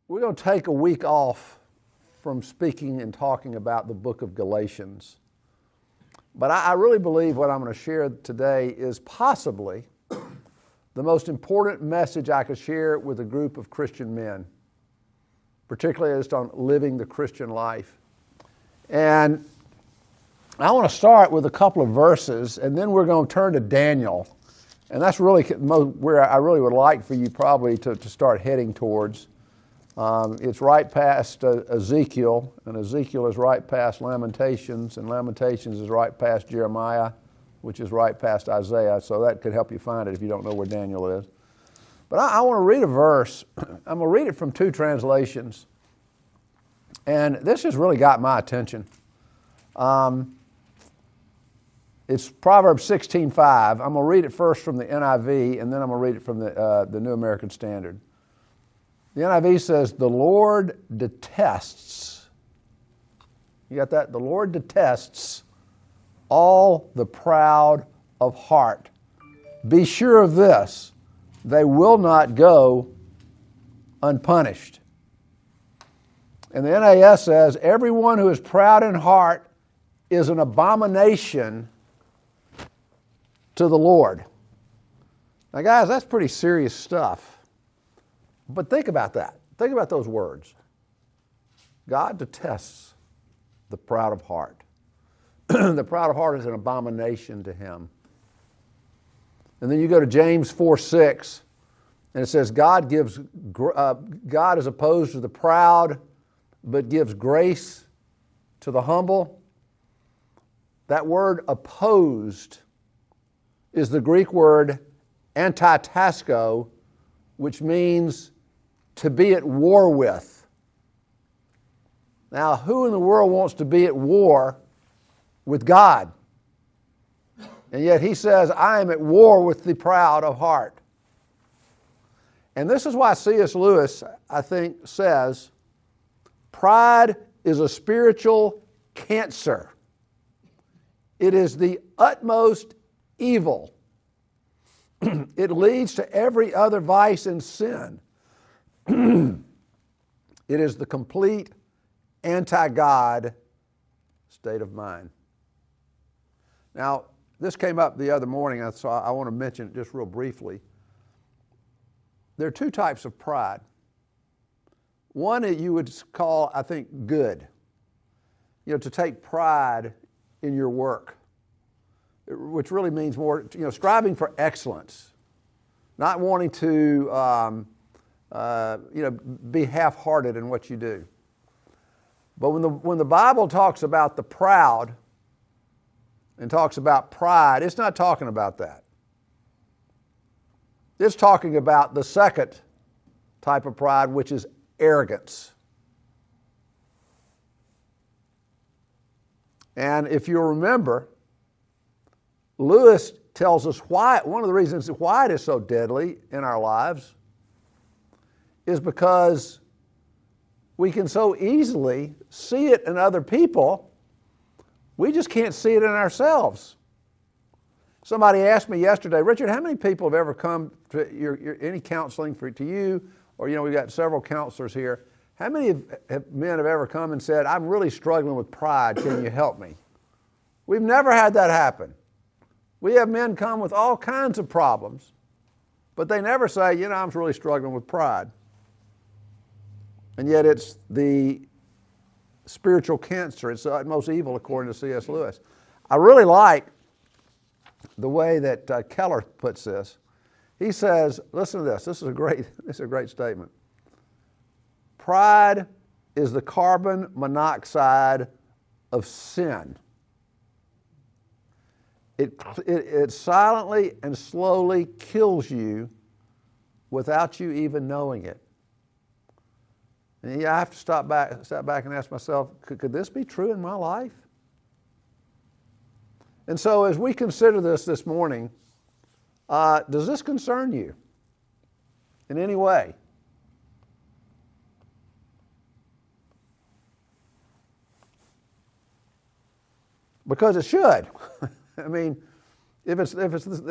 We're going to take a week off from speaking and talking about the book of Galatians. But I really believe what I'm going to share today is possibly the most important message I could share with a group of Christian men, particularly just on living the Christian life. And I want to start with a couple of verses, and then we're going to turn to Daniel. And that's really where I really would like for you probably to start heading towards. It's right past Ezekiel, and Ezekiel is right past Lamentations, and Lamentations is right past Jeremiah, which is right past Isaiah, so that could help you find it if you don't know where Daniel is. But I want to read a verse. I'm going to read it from two translations, and this has really got my attention. It's Proverbs 16:5. I'm going to read it first from the NIV, and then I'm going to read it from the New American Standard. The NIV says, "The Lord detests," you got that? "The Lord detests all the proud of heart. Be sure of this, they will not go unpunished." And the NAS says, "Everyone who is proud in heart is an abomination to the Lord." Now, guys, that's pretty serious stuff. But think about that. Think about those words. God detests the proud of heart. The proud of heart is an abomination to him. And then you go to James 4:6, and it says, God is opposed to the proud, but gives grace to the humble. That word opposed is the Greek word antitasko, which means to be at war with. Now, who in the world wants to be at war with God? And yet he says, I am at war with the proud of heart. And this is why C.S. Lewis, I think, says, pride is a spiritual cancer. It is the utmost evil. It leads to every other vice and sin. It is the complete anti-God state of mind. Now, this came up the other morning, so I want to mention it just real briefly. There are two types of pride. One that you would call, I think, good. To take pride in your work, which really means more, striving for excellence, not wanting to, be half-hearted in what you do. But when the Bible talks about the proud and talks about pride, it's not talking about that. It's talking about the second type of pride, which is arrogance. And if you'll remember, Lewis tells us why, one of the reasons why it is so deadly in our lives is because we can so easily see it in other people, we just can't see it in ourselves. Somebody asked me yesterday, Richard, how many people have ever come to any counseling to you, or we've got several counselors here, how many men have ever come and said, I'm really struggling with pride, can you help me? We've never had that happen. We have men come with all kinds of problems, but they never say, I'm really struggling with pride. And yet it's the spiritual cancer. It's the utmost evil, according to C.S. Lewis. I really like the way that Keller puts this. He says, listen to this. This is a great statement. Pride is the carbon monoxide of sin. It silently and slowly kills you without you even knowing it. And I have to step back and ask myself, could this be true in my life? And so as we consider this morning, does this concern you in any way? Because it should. I mean, if it's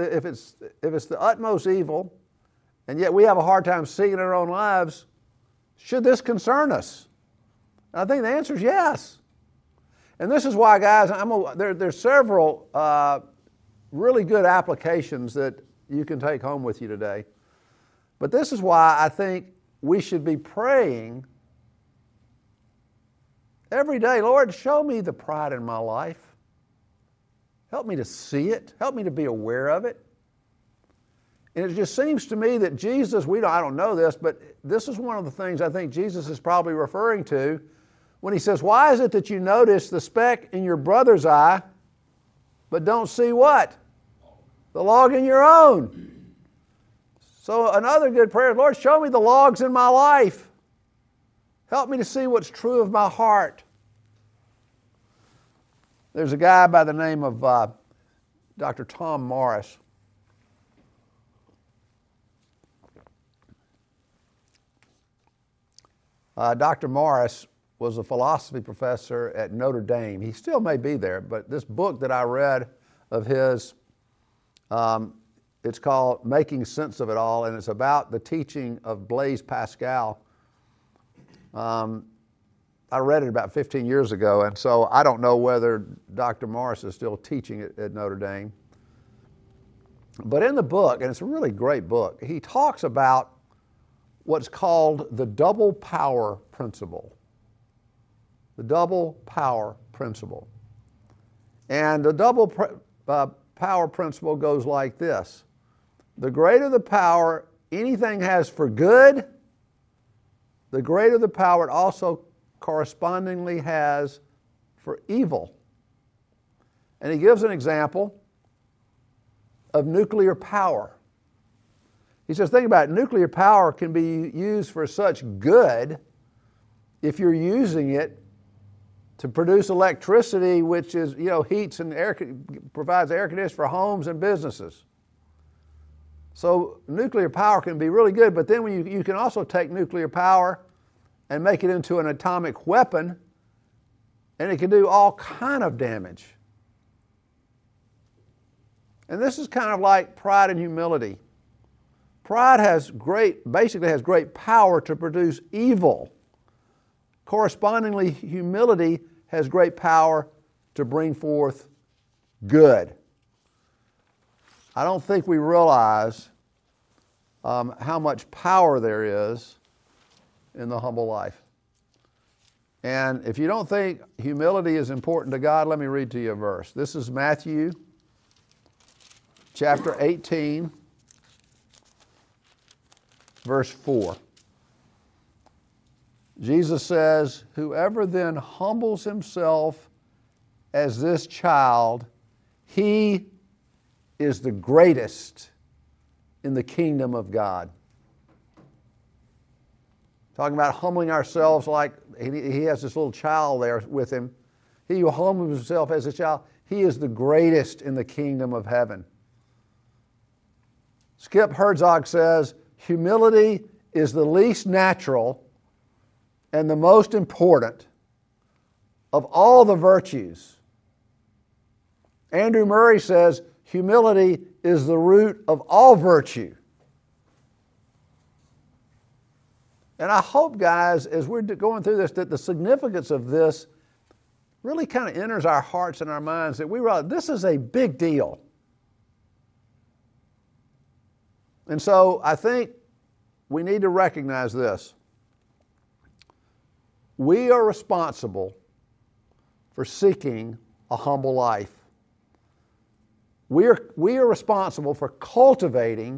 the utmost evil, and yet we have a hard time seeing it in our own lives, Should this concern us? And I think the answer is yes. And this is why, guys, there's several really good applications that you can take home with you today. But this is why I think we should be praying every day, Lord, show me the pride in my life. Help me to see it. Help me to be aware of it. And it just seems to me that Jesus, I don't know this, but this is one of the things I think Jesus is probably referring to when he says, why is it that you notice the speck in your brother's eye, but don't see what? The log in your own. So another good prayer is, Lord, show me the logs in my life. Help me to see what's true of my heart. There's a guy by the name of Dr. Tom Morris. Dr. Morris was a philosophy professor at Notre Dame. He still may be there, but this book that I read of his, it's called Making Sense of It All, and it's about the teaching of Blaise Pascal. I read it about 15 years ago, and so I don't know whether Dr. Morris is still teaching it at Notre Dame. But in the book, and it's a really great book, he talks about what's called the double power principle. The double power principle. And the double power principle goes like this. The greater the power anything has for good, the greater the power it also correspondingly has for evil. And he gives an example of nuclear power. He says, think about it, nuclear power can be used for such good if you're using it to produce electricity, which is, heats and provides air conditioning for homes and businesses. So nuclear power can be really good, but then when you can also take nuclear power and make it into an atomic weapon, and it can do all kind of damage. And this is kind of like pride and humility. Pride basically has great power to produce evil. Correspondingly, humility has great power to bring forth good. I don't think we realize how much power there is in the humble life. And if you don't think humility is important to God, let me read to you a verse. This is Matthew chapter 18, verse 4. Jesus says, whoever then humbles himself as this child, he is the greatest in the kingdom of God. Talking about humbling ourselves like he has this little child there with him. He who humbles himself as a child, he is the greatest in the kingdom of heaven. Skip Herzog says, humility is the least natural and the most important of all the virtues. Andrew Murray says, humility is the root of all virtue. And I hope, guys, as we're going through this, that the significance of this really kind of enters our hearts and our minds, that we realize this is a big deal. And so I think we need to recognize this. We are responsible for seeking a humble life. We are responsible for cultivating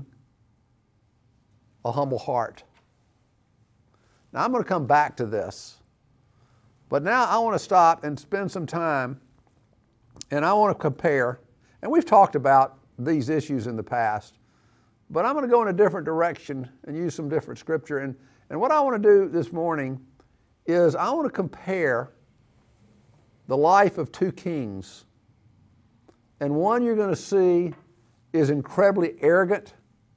a humble heart. Now, I'm going to come back to this. But now I want to stop and spend some time, and I want to compare. And we've talked about these issues in the past. But I'm going to go in a different direction and use some different scripture. And what I want to do this morning is I want to compare the life of two kings. And one you're going to see is incredibly arrogant.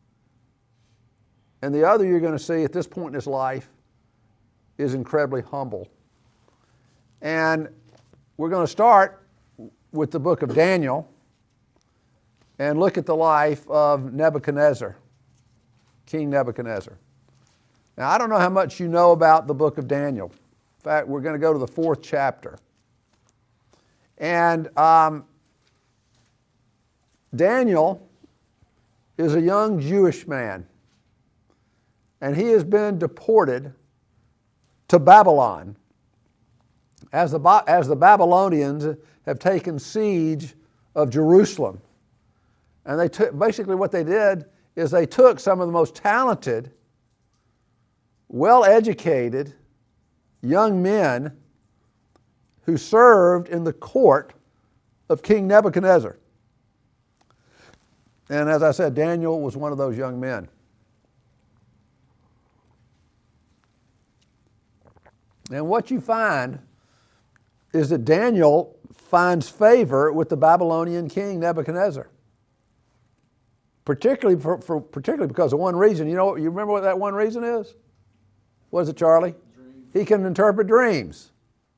And the other you're going to see at this point in his life is incredibly humble. And we're going to start with the book of Daniel and look at the life of Nebuchadnezzar, King Nebuchadnezzar. Now, I don't know how much you know about the book of Daniel. In fact, we're going to go to the 4th chapter. And Daniel is a young Jewish man. And he has been deported to Babylon as the Babylonians have taken siege of Jerusalem. And they took, basically what they did is they took some of the most talented, well-educated young men who served in the court of King Nebuchadnezzar. And as I said, Daniel was one of those young men. And what you find is that Daniel finds favor with the Babylonian king Nebuchadnezzar. Particularly because of one reason. You remember what that one reason is? What is it, Charlie? Dream. He can interpret dreams.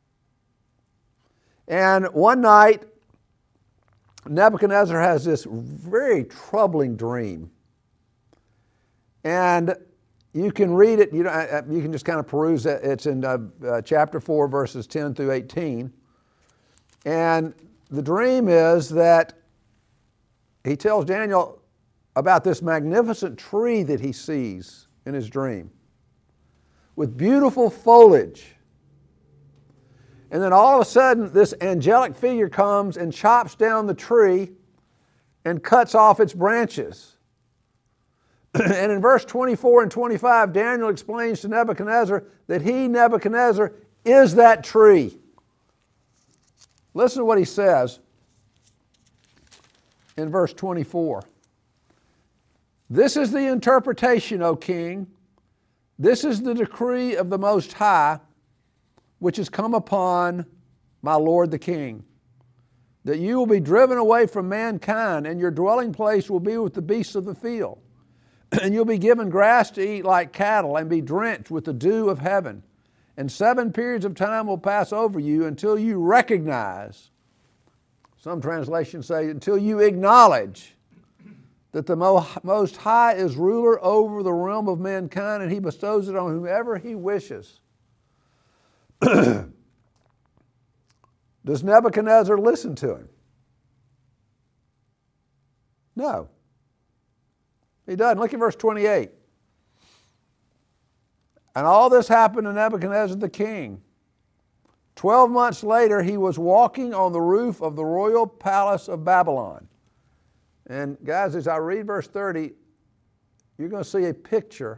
And one night, Nebuchadnezzar has this very troubling dream. And you can read it, you can just kind of peruse it. It's in chapter 4, verses 10 through 18. And the dream is that he tells Daniel about this magnificent tree that he sees in his dream with beautiful foliage. And then all of a sudden, this angelic figure comes and chops down the tree and cuts off its branches. And in verse 24 and 25, Daniel explains to Nebuchadnezzar that he, Nebuchadnezzar, is that tree. Listen to what he says in verse 24. This is the interpretation, O king. This is the decree of the Most High, which has come upon my Lord the king, that you will be driven away from mankind, and your dwelling place will be with the beasts of the field. And you'll be given grass to eat like cattle, and be drenched with the dew of heaven. And 7 periods of time will pass over you until you recognize, some translations say, until you acknowledge that the Most High is ruler over the realm of mankind, and he bestows it on whomever he wishes. Does Nebuchadnezzar listen to him? No. He doesn't. Look at verse 28. And all this happened to Nebuchadnezzar the king. 12 months later, he was walking on the roof of the royal palace of Babylon. And guys, as I read verse 30, you're going to see a picture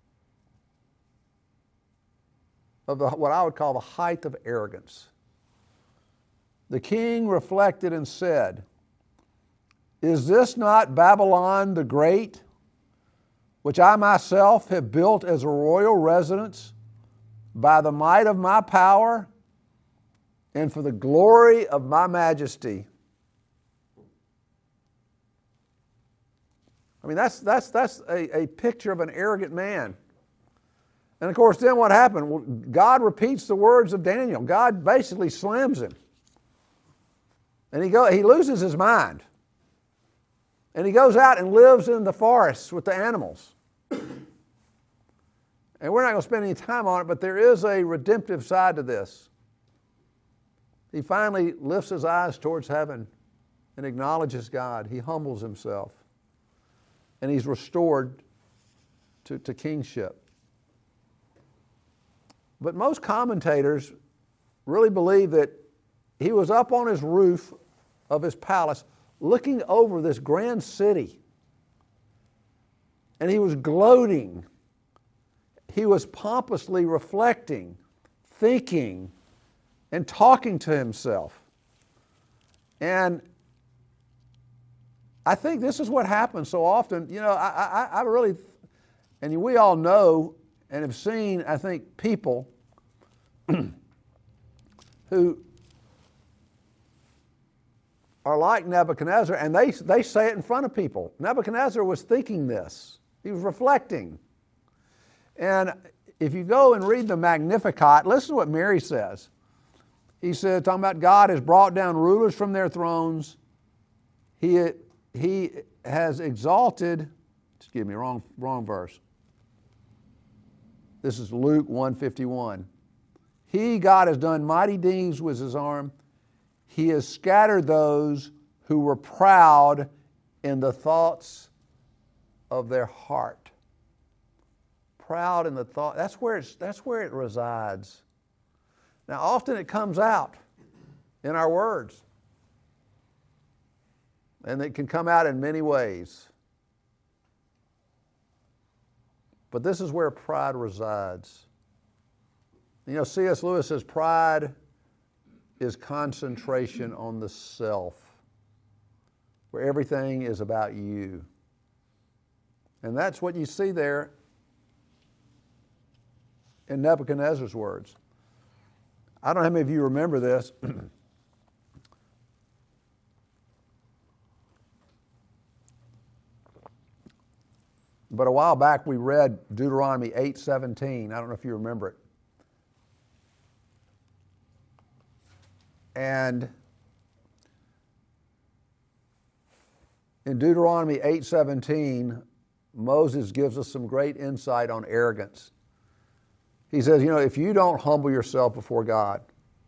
of what I would call the height of arrogance. The king reflected and said, "Is this not Babylon the Great, which I myself have built as a royal residence by the might of my power and for the glory of my majesty?" I mean, that's a picture of an arrogant man. And of course, then what happened? Well, God repeats the words of Daniel. God basically slams him. And he loses his mind. And he goes out and lives in the forests with the animals. And we're not going to spend any time on it, but there is a redemptive side to this. He finally lifts his eyes towards heaven and acknowledges God. He humbles himself. And he's restored to kingship. But most commentators really believe that he was up on his roof of his palace looking over this grand city. And he was gloating. He was pompously reflecting, thinking, and talking to himself. And I think this is what happens so often. I really, and we all know and have seen, I think, people who are like Nebuchadnezzar, and they say it in front of people. Nebuchadnezzar was thinking this. He was reflecting. And if you go and read the Magnificat, listen to what Mary says. He said, talking about God has brought down rulers from their thrones. He has exalted, excuse me, wrong verse. This is Luke 1:51. He, God, has done mighty deeds with his arm. He has scattered those who were proud in the thoughts of their heart. Proud in the thought. That's where it resides. Now, often it comes out in our words. And it can come out in many ways. But this is where pride resides. You know, C.S. Lewis says pride is concentration on the self, where everything is about you. And that's what you see there in Nebuchadnezzar's words. I don't know how many of you remember this. But a while back we read Deuteronomy 8:17. I don't know if you remember it. And in Deuteronomy 8:17, Moses gives us some great insight on arrogance. He says, you know, if you don't humble yourself before God,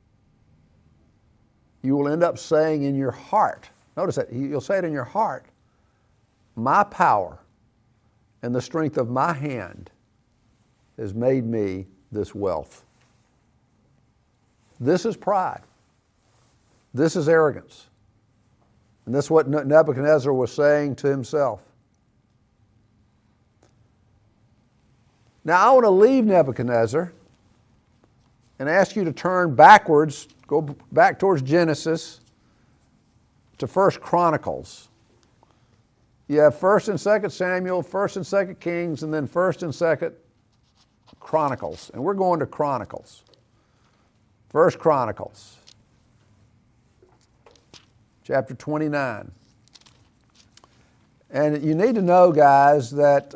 you will end up saying in your heart, notice that, you'll say it in your heart, my power and the strength of my hand has made me this wealth. This is pride. This is arrogance. And that's what Nebuchadnezzar was saying to himself. Now I want to leave Nebuchadnezzar and ask you to turn backwards, go back towards Genesis to 1 Chronicles. You have 1 and 2 Samuel, 1 and 2 Kings, and then 1 and 2 Chronicles. And we're going to Chronicles. 1 Chronicles, chapter 29. And you need to know, guys, that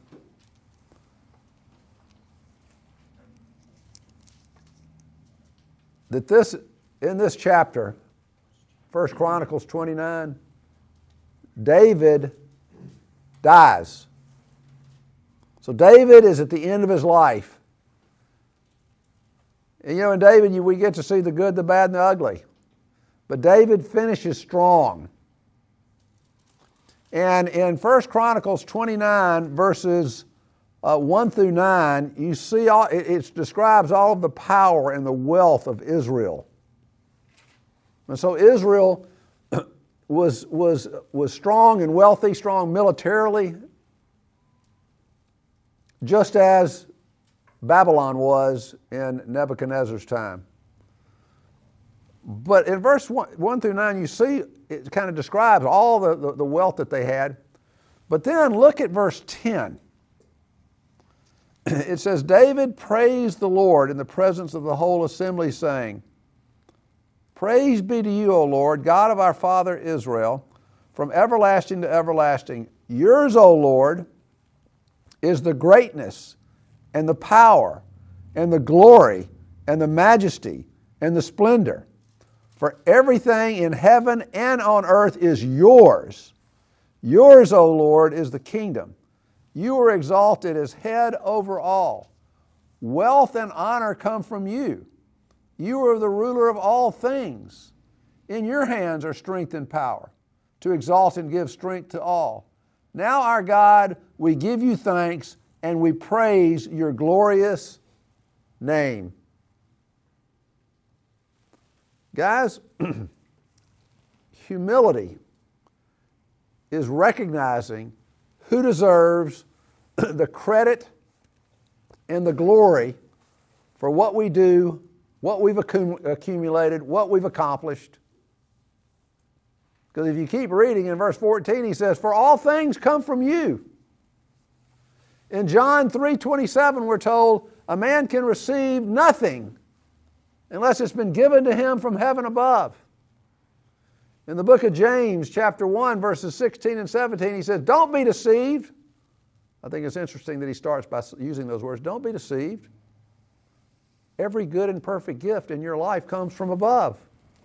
in this chapter, 1 Chronicles 29, David dies. So David is at the end of his life. And you know, in David, we get to see the good, the bad, and the ugly. But David finishes strong. And in 1 Chronicles 29, verses 1 through 9, you see it describes all of the power and the wealth of Israel. And so Israel was strong and wealthy, strong militarily, just as Babylon was in Nebuchadnezzar's time. But in verse 1 through 9, you see it kind of describes all the wealth that they had. But then look at verse 10. It says, David praised the Lord in the presence of the whole assembly, saying, Praise be to you, O Lord, God of our father Israel, from everlasting to everlasting. Yours, O Lord, is the greatness and the power and the glory and the majesty and the splendor. For everything in heaven and on earth is yours. Yours, O Lord, is the kingdom. You are exalted as head over all. Wealth and honor come from you. You are the ruler of all things. In your hands are strength and power, to exalt and give strength to all. Now, our God, we give you thanks and we praise your glorious name. Guys, humility is recognizing who deserves the credit and the glory for what we do, what we've accumulated, what we've accomplished. Because if you keep reading in verse 14, he says, For all things come from you. In John 3:27, we're told, a man can receive nothing unless it's been given to him from heaven above. In the book of James, chapter 1, verses 16 and 17, he says, Don't be deceived. I think it's interesting that he starts by using those words. Don't be deceived. Every good and perfect gift in your life comes from above.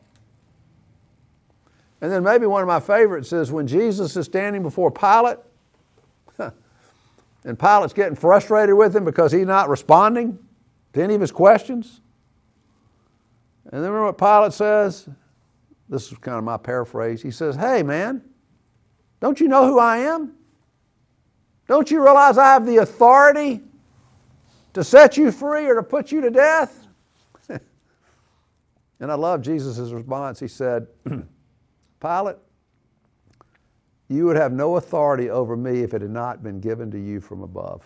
And then maybe one of my favorites is when Jesus is standing before Pilate, And Pilate's getting frustrated with him because he's not responding to any of his questions. And then remember what Pilate says? This is kind of my paraphrase. He says, hey, man, don't you know who I am? Don't you realize I have the authority to set you free or to put you to death? And I love Jesus' response. He said, Pilate, you would have no authority over me if it had not been given to you from above.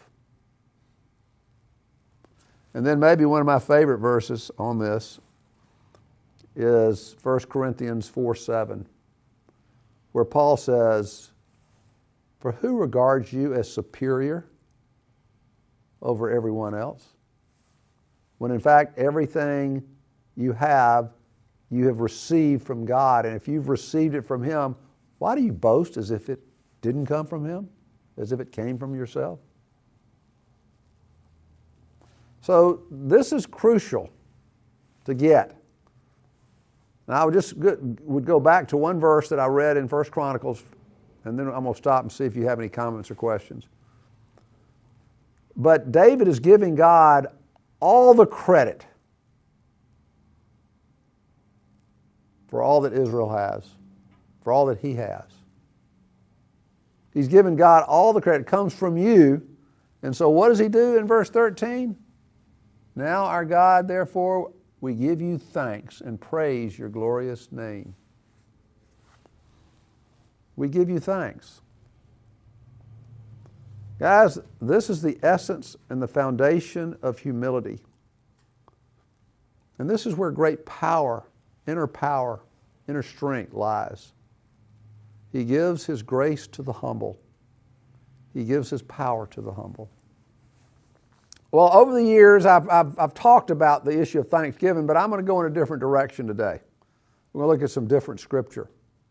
And then maybe one of my favorite verses on this is 1 Corinthians 4:7, where Paul says, for who regards you as superior over everyone else? When in fact everything you have received from God. And if you've received it from Him, why do you boast as if it didn't come from Him? As if it came from yourself? So this is crucial to get. And I would go back to one verse that I read in 1 Chronicles, and then I'm going to stop and see if you have any comments or questions. But David is giving God all the credit for all that Israel has, for all that he has. He's given God all the credit. It comes from you. And so what does he do in verse 13? Now, our God, therefore, we give you thanks and praise your glorious name. We give you thanks. Guys, this is the essence and the foundation of humility. And this is where great power, inner strength lies. He gives His grace to the humble. He gives His power to the humble. Well, over the years, I've talked about the issue of thanksgiving, but I'm going to go in a different direction today. We're going to look at some different scripture.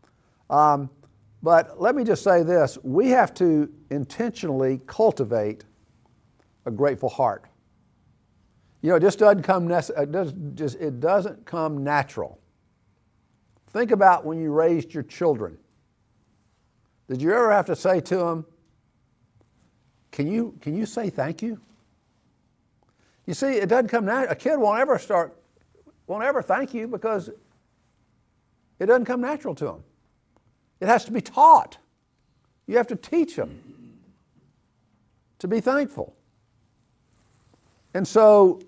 But let me just say this. We have to intentionally cultivate a grateful heart. You know, it just doesn't come it doesn't come natural. Think about when you raised your children. Did you ever have to say to them, can you say thank you? You see, it doesn't come natural. A kid won't ever thank you because it doesn't come natural to them. It has to be taught. You have to teach them to be thankful. And so,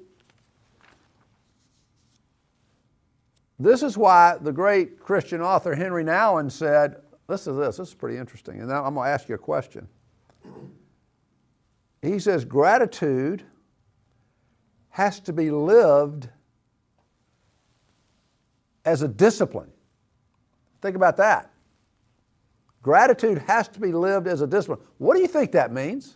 this is why the great Christian author Henry Nouwen said, listen to this, this is pretty interesting. And now I'm going to ask you a question. He says, gratitude has to be lived as a discipline. Think about that. Gratitude has to be lived as a discipline. What do you think that means?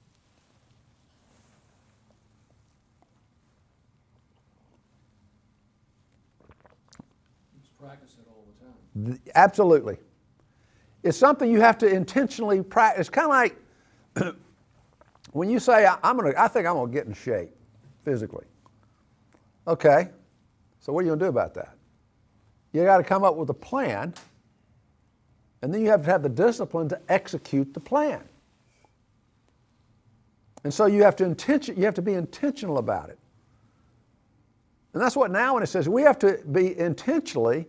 Just practice it all the time. Absolutely. It's something you have to intentionally practice. It's kind of like when you say, I think I'm going to get in shape physically. Okay, so what are you going to do about that? You got to come up with a plan, and then you have to have the discipline to execute the plan. And so you have to be intentional about it. And that's what now when it says we have to be intentionally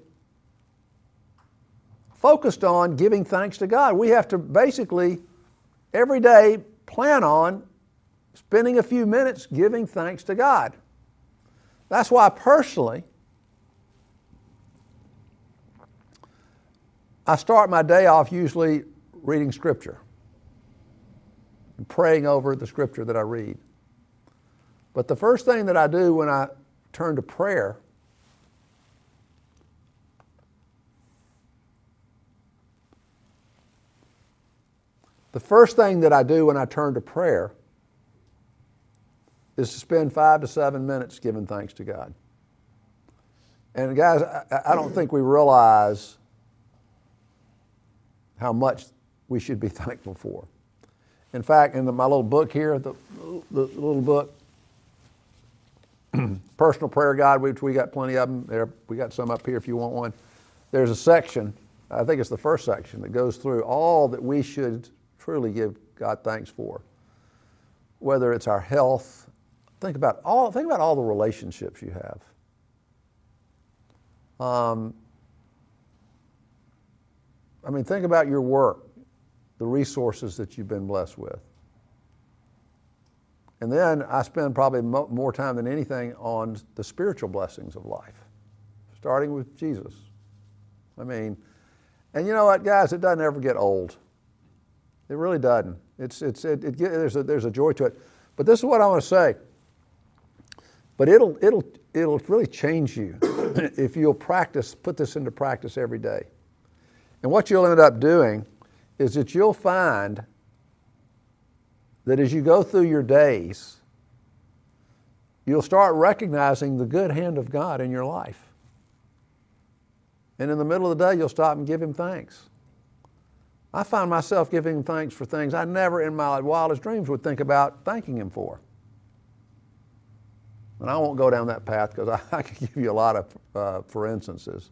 focused on giving thanks to God. We have to basically every day plan on spending a few minutes giving thanks to God. That's why personally, I start my day off usually reading Scripture and praying over the Scripture that I read. But the first thing that I do when I turn to prayer is to spend 5 to 7 minutes giving thanks to God. And guys, I don't think we realize how much we should be thankful for. In fact, in my little book here, the little book, Personal Prayer Guide, which we got plenty of them there. We got some up here if you want one. There's a section, I think it's the first section, that goes through all that we should truly give God thanks for. whether it's our health. Think about all the relationships you have. Think about your work, the resources that you've been blessed with. And then I spend probably more time than anything on the spiritual blessings of life, starting with Jesus. And you know what, guys? It doesn't ever get old. It really doesn't. There's a joy to it. But this is what I want to say. But it'll really change you if you'll put this into practice every day. And what you'll end up doing is that you'll find that as you go through your days, you'll start recognizing the good hand of God in your life. And in the middle of the day, you'll stop and give Him thanks. I find myself giving Him thanks for things I never in my wildest dreams would think about thanking Him for. And I won't go down that path because I could give you a lot of for instances.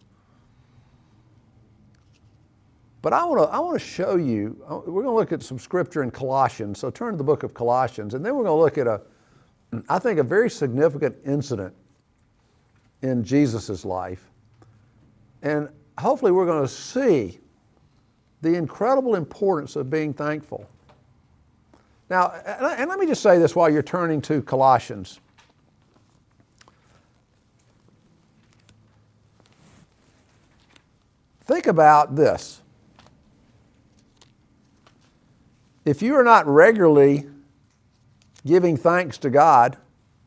But I want to show you, we're going to look at some scripture in Colossians. So turn to the book of Colossians, and then we're going to look at I think a very significant incident in Jesus' life. And hopefully we're going to see the incredible importance of being thankful. Now, and let me just say this while you're turning to Colossians. Think about this. If you are not regularly giving thanks to God,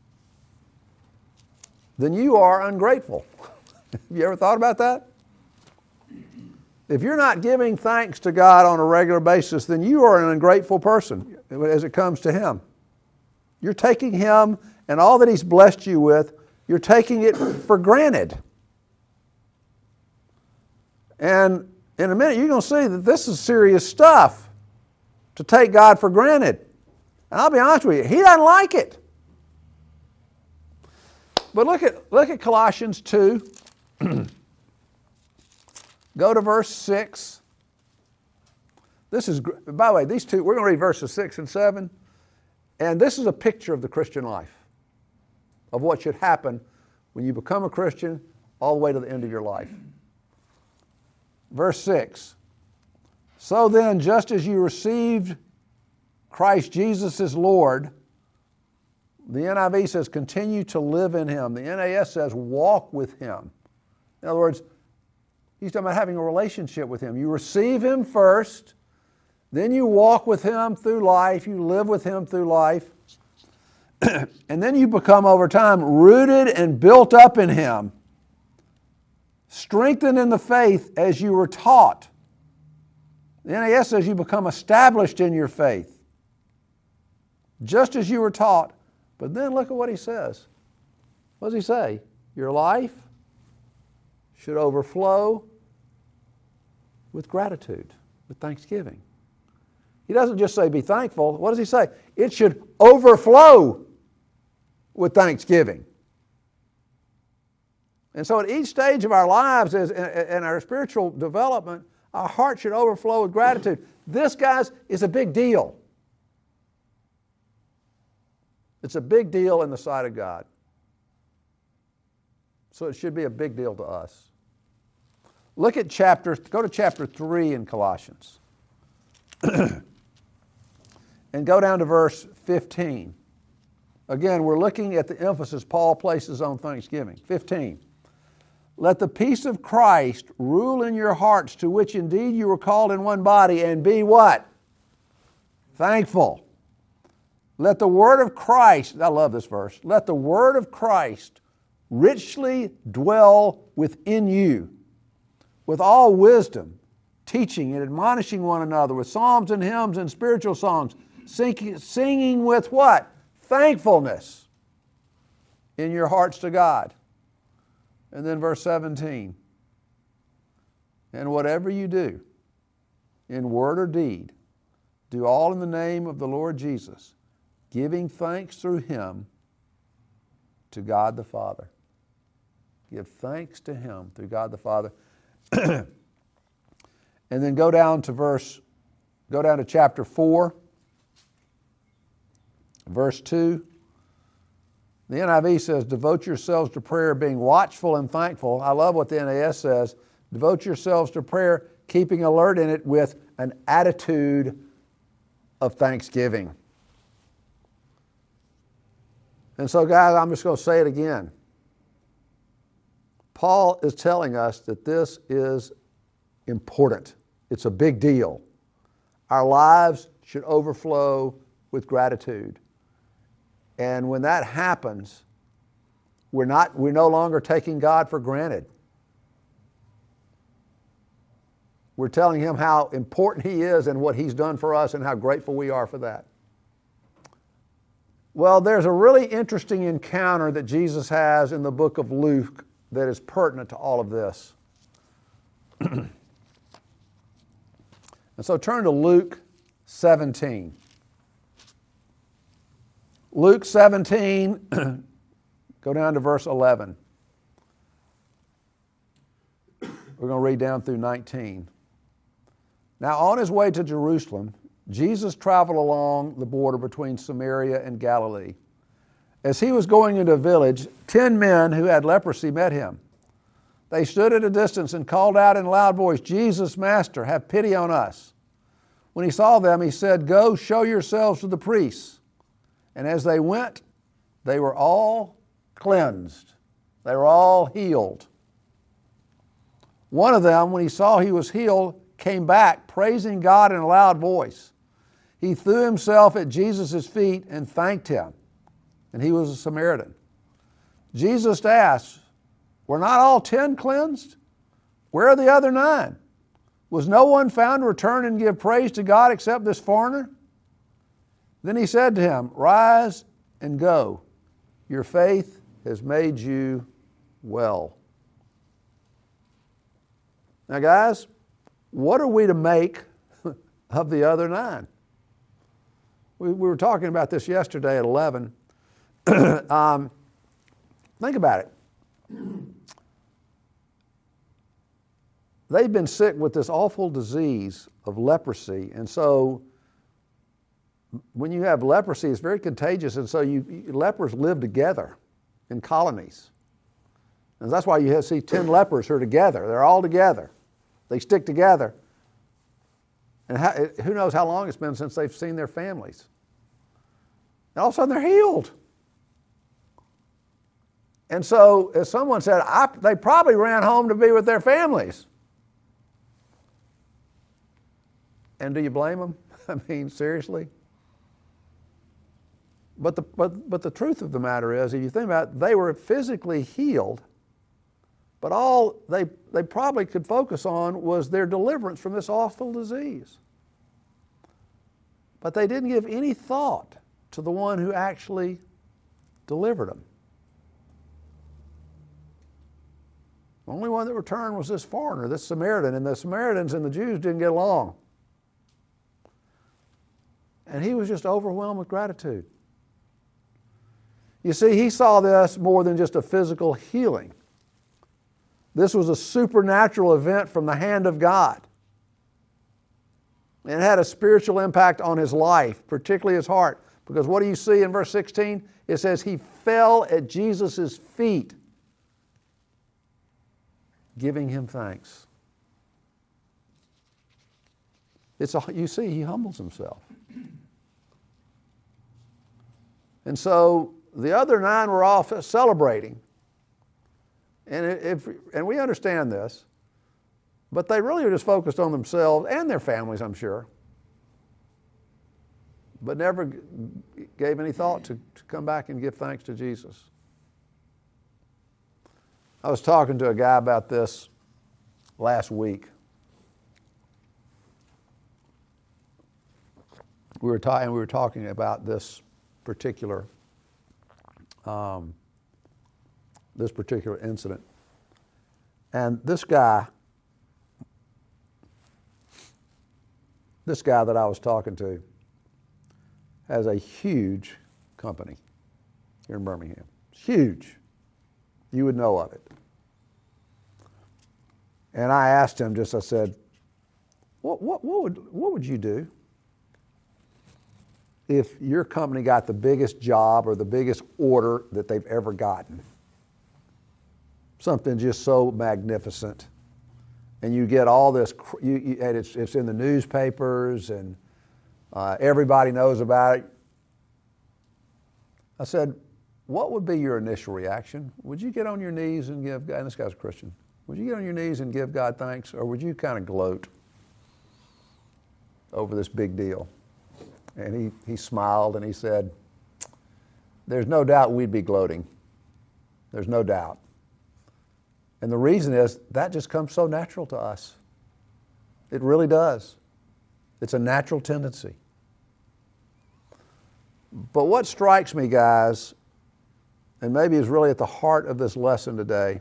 then you are ungrateful. Have you ever thought about that? If you're not giving thanks to God on a regular basis, then you are an ungrateful person as it comes to Him. You're taking Him and all that He's blessed you with, you're taking it for granted. And in a minute, you're going to see that this is serious stuff to take God for granted. And I'll be honest with you, He doesn't like it. But look at Colossians 2. Go to verse 6. This is, by the way, these two, we're going to read verses 6 and 7. And this is a picture of the Christian life, of what should happen when you become a Christian all the way to the end of your life. Verse 6. So then, just as you received Christ Jesus as Lord, the NIV says continue to live in Him. The NAS says walk with Him. In other words, he's talking about having a relationship with Him. You receive Him first, then you walk with Him through life, you live with Him through life, and then you become over time rooted and built up in Him, strengthened in the faith as you were taught. The NAS says you become established in your faith, just as you were taught. But then look at what he says. What does he say? Your life should overflow with gratitude, with thanksgiving. He doesn't just say be thankful. What does he say? It should overflow with thanksgiving. And so at each stage of our lives and our spiritual development, our heart should overflow with gratitude. This, guys, is a big deal. It's a big deal in the sight of God. So it should be a big deal to us. Go to chapter 3 in Colossians. And go down to verse 15. Again, we're looking at the emphasis Paul places on thanksgiving. 15. Let the peace of Christ rule in your hearts, to which indeed you were called in one body, and be what? Thankful. Let the word of Christ, I love this verse, let the word of Christ richly dwell within you, with all wisdom, teaching and admonishing one another with psalms and hymns and spiritual songs, singing with what? Thankfulness in your hearts to God. And then verse 17. And whatever you do, in word or deed, do all in the name of the Lord Jesus, giving thanks through Him to God the Father. Give thanks to Him through God the Father. And then go down to chapter 4 Verse 2, the NIV says, devote yourselves to prayer, being watchful and thankful. I love what the NAS says. Devote yourselves to prayer, keeping alert in it with an attitude of thanksgiving. And so, guys, I'm just going to say it again. Paul is telling us that this is important. It's a big deal. Our lives should overflow with gratitude. And when that happens, we're no longer taking God for granted. We're telling Him how important He is and what He's done for us and how grateful we are for that. Well, there's a really interesting encounter that Jesus has in the book of Luke that is pertinent to all of this. And so turn to Luke 17. Luke 17, go down to verse 11. We're going to read down through 19. Now, on his way to Jerusalem, Jesus traveled along the border between Samaria and Galilee. As he was going into a village, 10 men who had leprosy met him. They stood at a distance and called out in a loud voice, Jesus, Master, have pity on us. When he saw them, he said, go show yourselves to the priests. And as they went, they were all cleansed. They were all healed. One of them, when he saw he was healed, came back, praising God in a loud voice. He threw himself at Jesus' feet and thanked him. And he was a Samaritan. Jesus asked, were not all 10 cleansed? Where are the other 9? Was no one found to return and give praise to God except this foreigner? Then he said to him, rise and go. Your faith has made you well. Now, guys, what are we to make of the other 9? We were talking about this yesterday at 11. Think about it. They've been sick with this awful disease of leprosy, and so when you have leprosy, it's very contagious, and so lepers live together in colonies. And that's why you see 10 lepers who are together. They're all together. They stick together. And who knows how long it's been since they've seen their families. And all of a sudden they're healed. And so, as someone said, they probably ran home to be with their families. And do you blame them? I mean, seriously? But the truth of the matter is, if you think about it, they were physically healed, but all they probably could focus on was their deliverance from this awful disease. But they didn't give any thought to the one who actually delivered them. The only one that returned was this foreigner, this Samaritan, and the Samaritans and the Jews didn't get along. And he was just overwhelmed with gratitude. You see, he saw this more than just a physical healing. This was a supernatural event from the hand of God. And it had a spiritual impact on his life, particularly his heart. Because what do you see in verse 16? It says he fell at Jesus' feet, giving him thanks. You see, he humbles himself. And so the other 9 were all celebrating. And we understand this, but they really were just focused on themselves and their families, I'm sure, but never gave any thought to come back and give thanks to Jesus. I was talking to a guy about this last week. We were talking about this particular incident. And this guy that I was talking to has a huge company here in Birmingham. Huge. You would know of it. And I asked him, I said, what would you do if your company got the biggest job or the biggest order that they've ever gotten. Something just so magnificent. And you get all this, and it's in the newspapers, and everybody knows about it. I said, what would be your initial reaction? Would you get on your knees and give God, and this guy's a Christian, would you get on your knees and give God thanks, or would you kind of gloat over this big deal? And he smiled and he said, there's no doubt we'd be gloating. There's no doubt. And the reason is that just comes so natural to us. It really does. It's a natural tendency. But what strikes me, guys, and maybe is really at the heart of this lesson today,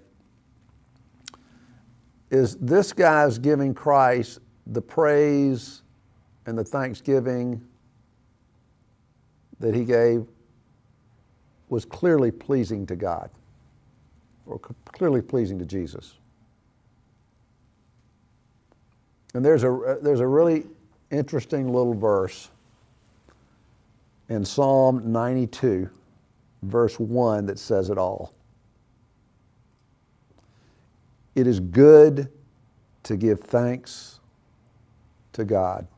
is this guy's giving Christ the praise and the thanksgiving that he gave was clearly pleasing to God, or clearly pleasing to Jesus. And there's a really interesting little verse in Psalm 92, verse 1, that says it all. It is good to give thanks to God.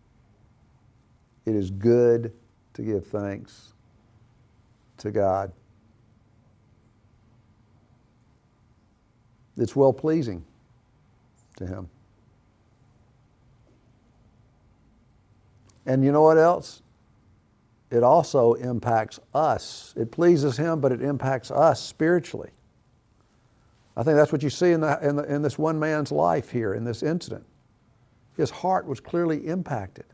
It is good to give thanks to God. It's well-pleasing to Him. And you know what else? It also impacts us. It pleases Him, but it impacts us spiritually. I think that's what you see in this one man's life here, in this incident. His heart was clearly impacted.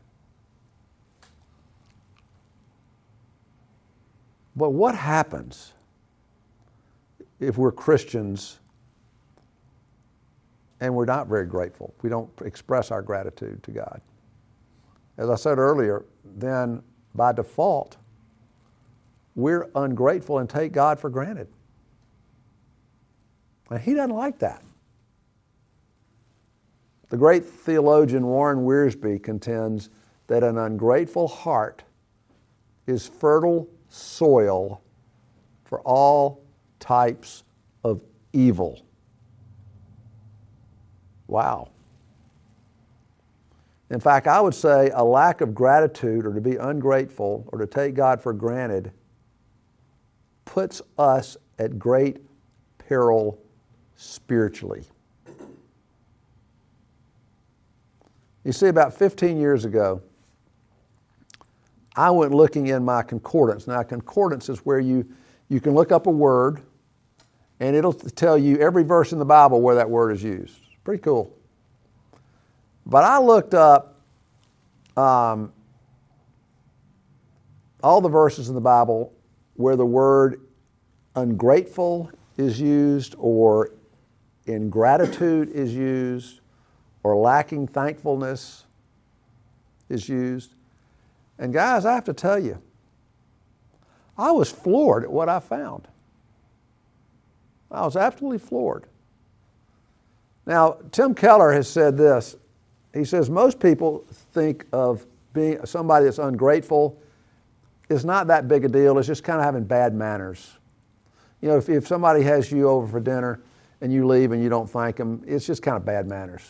But what happens if we're Christians and we're not very grateful? We don't express our gratitude to God. As I said earlier, then by default, we're ungrateful and take God for granted. And He doesn't like that. The great theologian Warren Wiersbe contends that an ungrateful heart is fertile soil for all types of evil. Wow. In fact, I would say a lack of gratitude, or to be ungrateful, or to take God for granted, puts us at great peril spiritually. You see, about 15 years ago, I went looking in my concordance. Now, concordance is where you can look up a word, and it'll tell you every verse in the Bible where that word is used. It's pretty cool. But I looked up all the verses in the Bible where the word ungrateful is used, or ingratitude is used, or lacking thankfulness is used. And guys, I have to tell you, I was floored at what I found. I was absolutely floored. Now, Tim Keller has said this. He says most people think of being somebody that's ungrateful is not that big a deal. It's just kind of having bad manners. You know, if somebody has you over for dinner and you leave and you don't thank them, it's just kind of bad manners.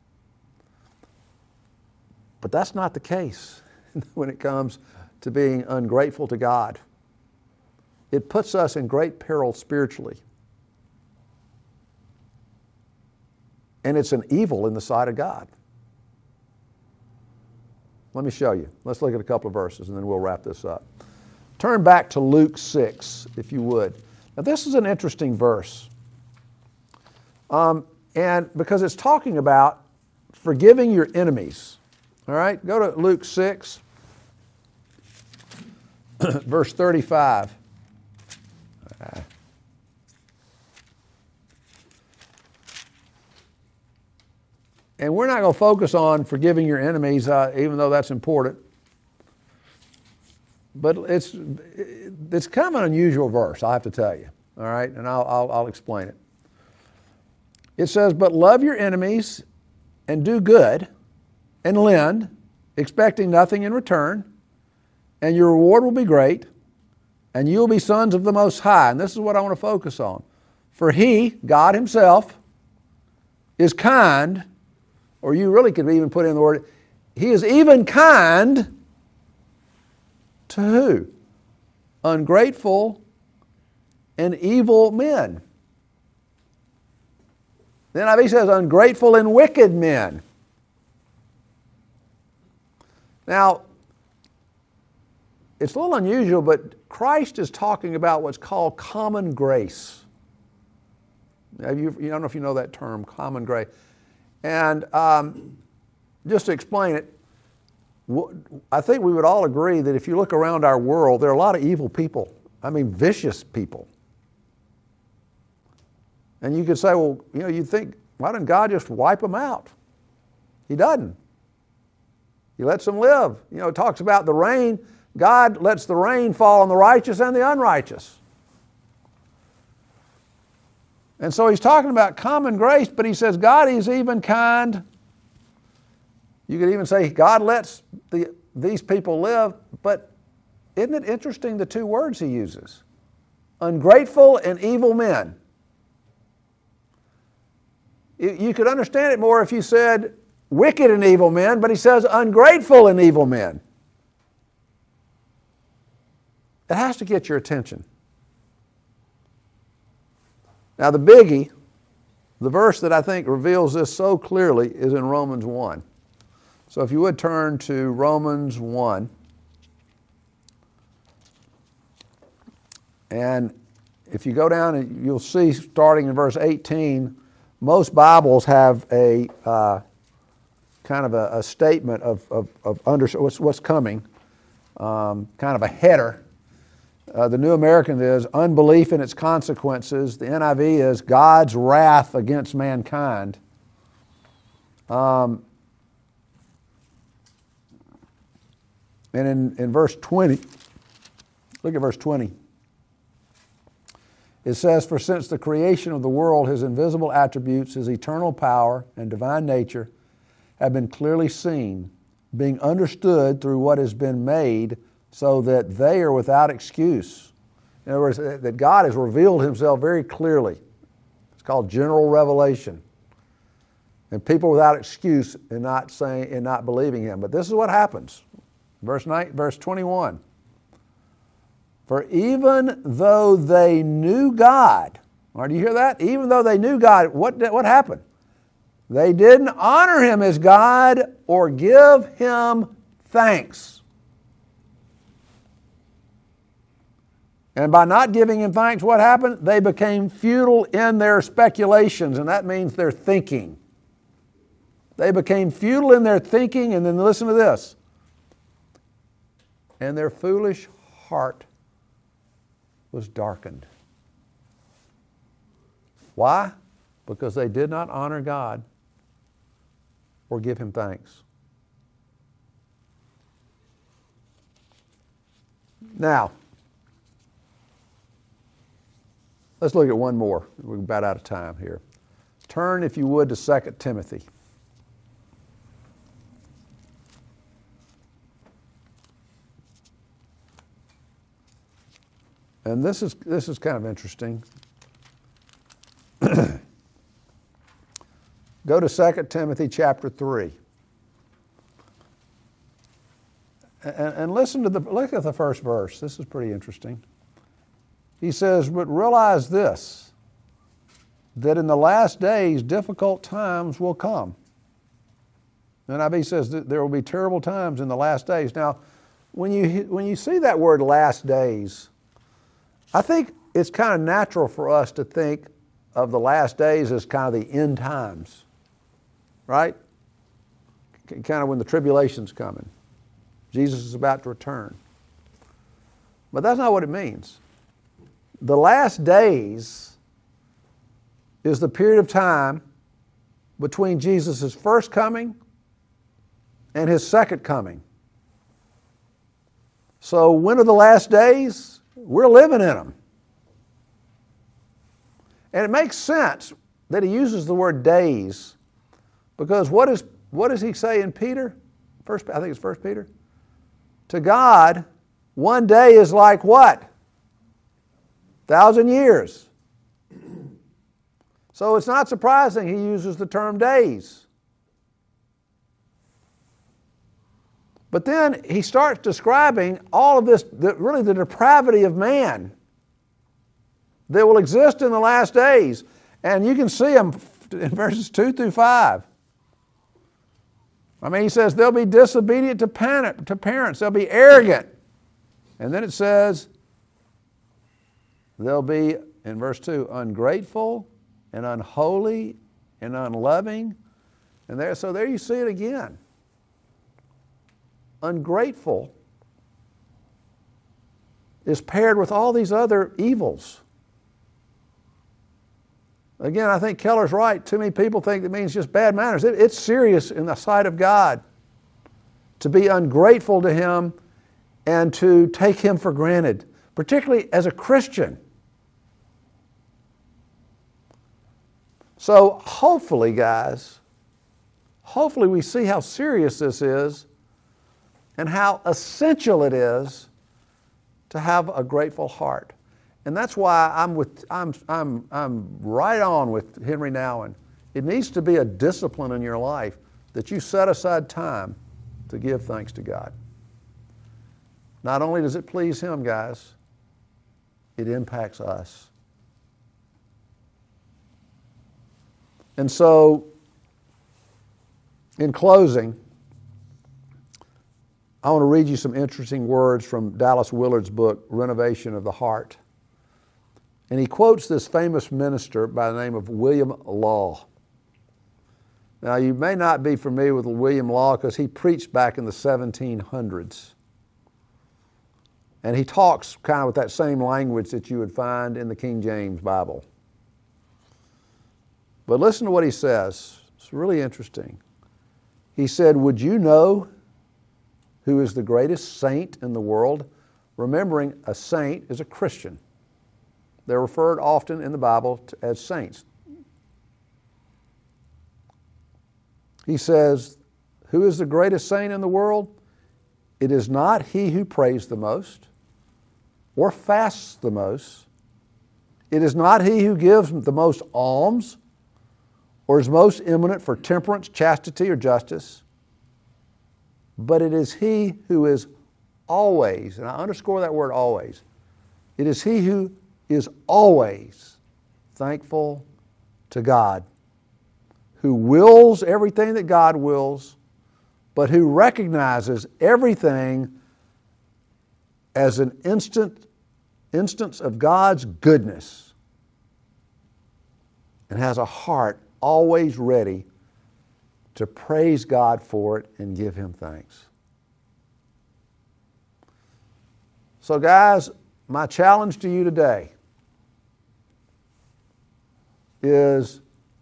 But that's not the case when it comes to being ungrateful to God. It puts us in great peril spiritually. And it's an evil in the sight of God. Let me show you. Let's look at a couple of verses and then we'll wrap this up. Turn back to Luke 6, if you would. Now, this is an interesting verse. And because it's talking about forgiving your enemies. All right, go to Luke 6, verse 35. And we're not going to focus on forgiving your enemies, even though that's important. But it's kind of an unusual verse, I have to tell you. All right, and I'll explain it. It says, "But love your enemies and do good and lend, expecting nothing in return, and your reward will be great, and you will be sons of the Most High. And this is what I want to focus on. For He, God Himself, is kind, or you really could even put in the word, He is even kind to who? Ungrateful and evil men. The NIV says ungrateful and wicked men. Now, it's a little unusual, but Christ is talking about what's called common grace. I don't know if you know that term, common grace. And just to explain it, I think we would all agree that if you look around our world, there are a lot of evil people. I mean, vicious people. And you could say, well, you'd think, why didn't God just wipe them out? He doesn't. He lets them live. It talks about the rain. God lets the rain fall on the righteous and the unrighteous. And so he's talking about common grace, but he says God is even kind. You could even say God lets these people live, but isn't it interesting the two words he uses? Ungrateful and evil men. You could understand it more if you said wicked and evil men, but he says ungrateful and evil men. It has to get your attention. Now the biggie, the verse that I think reveals this so clearly is in Romans 1. So if you would turn to Romans 1. And if you go down, you'll see starting in verse 18, most Bibles have a kind of a statement of what's coming, kind of a header. The New American is unbelief and its consequences. The NIV is God's wrath against mankind. And in verse 20, look at verse 20. It says, for since the creation of the world, His invisible attributes, His eternal power and divine nature have been clearly seen, being understood through what has been made, so that they are without excuse. In other words, that God has revealed Himself very clearly. It's called general revelation. And people without excuse in not believing Him. But this is what happens. Verse 21. For even though they knew God, do you hear that? Even though they knew God, what happened? They didn't honor Him as God or give Him thanks. And by not giving Him thanks, what happened? They became futile in their speculations, and that means their thinking. They became futile in their thinking, and then listen to this. And their foolish heart was darkened. Why? Because they did not honor God or give Him thanks. Now, let's look at one more. We're about out of time here. Turn, if you would, to 2 Timothy. And this is kind of interesting. Go to 2 Timothy chapter 3. And look at the first verse. This is pretty interesting. He says, but realize this, that in the last days difficult times will come. And NIV says that there will be terrible times in the last days. Now, when you see that word last days, I think it's kind of natural for us to think of the last days as kind of the end times, right? Kind of when the tribulation's coming. Jesus is about to return. But that's not what it means. The last days is the period of time between Jesus' first coming and His second coming. So when are the last days? We're living in them. And it makes sense that he uses the word days, because what does he say in Peter? I think it's 1 Peter. To God, one day is like what? 1,000 years. So it's not surprising he uses the term days. But then he starts describing all of this, really the depravity of man that will exist in the last days. And you can see them in verses 2 through 5. I mean, he says they'll be disobedient to parents. They'll be arrogant. And then it says they'll be, in verse 2, ungrateful and unholy and unloving. And so there you see it again. Ungrateful is paired with all these other evils. Again, I think Keller's right. Too many people think it means just bad manners. It's serious in the sight of God to be ungrateful to Him and to take Him for granted, particularly as a Christian. So hopefully, guys, we see how serious this is and how essential it is to have a grateful heart. And that's why I'm right on with Henry Nouwen. It needs to be a discipline in your life that you set aside time to give thanks to God. Not only does it please Him, guys, it impacts us. And so, in closing, I want to read you some interesting words from Dallas Willard's book, Renovation of the Heart. And he quotes this famous minister by the name of William Law. Now, you may not be familiar with William Law because he preached back in the 1700s. And he talks kind of with that same language that you would find in the King James Bible. But listen to what he says. It's really interesting. He said, "Would you know who is the greatest saint in the world?" Remembering, a saint is a Christian. They're referred often in the Bible as saints. He says, who is the greatest saint in the world? It is not he who prays the most or fasts the most. It is not he who gives the most alms or is most eminent for temperance, chastity, or justice. But it is he who is always, and I underscore that word always, it is he who is always thankful to God, who wills everything that God wills, but who recognizes everything as an instance of God's goodness and has a heart always ready to praise God for it and give Him thanks. So guys, my challenge to you today is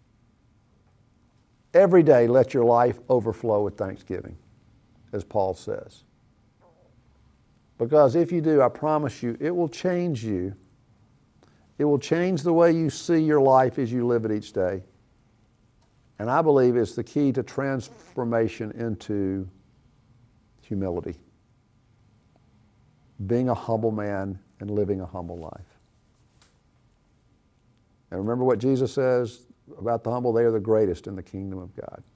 every day let your life overflow with thanksgiving, as Paul says. Because if you do, I promise you, it will change you. It will change the way you see your life as you live it each day. And I believe it's the key to transformation into humility. Being a humble man and living a humble life. And remember what Jesus says about the humble, they are the greatest in the kingdom of God.